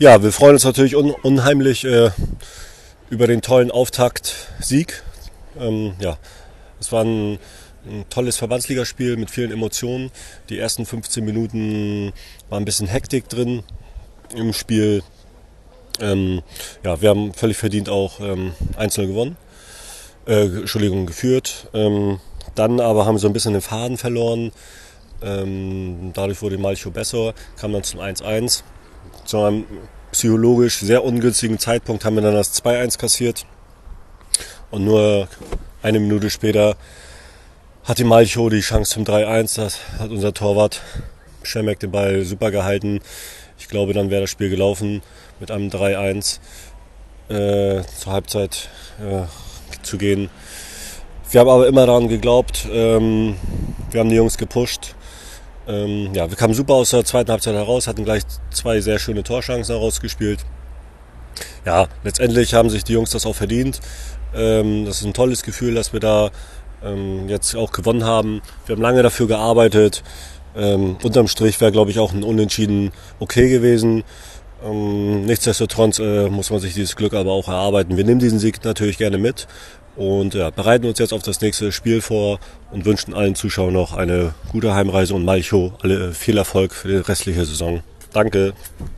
Ja, wir freuen uns natürlich unheimlich über den tollen Auftaktsieg. Ja, es war ein tolles Verbandsligaspiel mit vielen Emotionen. Die ersten 15 Minuten war ein bisschen Hektik drin im Spiel. Ja, wir haben völlig verdient auch einzeln gewonnen. Geführt. Dann aber haben wir so ein bisschen den Faden verloren. Dadurch wurde Malchow besser, kam dann zum 1:1. Zu einem psychologisch sehr ungünstigen Zeitpunkt haben wir dann das 2:1 kassiert. Und nur eine Minute später hatte Malchow die Chance zum 3:1. Das hat unser Torwart Schemek den Ball super gehalten. Ich glaube, dann wäre das Spiel gelaufen mit einem 3:1 zur Halbzeit zu gehen. Wir haben aber immer daran geglaubt. Wir haben die Jungs gepusht. Ja, wir kamen super aus der zweiten Halbzeit heraus, hatten gleich 2 sehr schöne Torchancen herausgespielt. Ja, letztendlich haben sich die Jungs das auch verdient. Das ist ein tolles Gefühl, dass wir da jetzt auch gewonnen haben. Wir haben lange dafür gearbeitet. Unterm Strich wäre, glaube ich, auch ein Unentschieden okay gewesen. Nichtsdestotrotz muss man sich dieses Glück aber auch erarbeiten. Wir nehmen diesen Sieg natürlich gerne mit und ja, bereiten uns jetzt auf das nächste Spiel vor und wünschen allen Zuschauern noch eine gute Heimreise und Malchow viel Erfolg für die restliche Saison. Danke.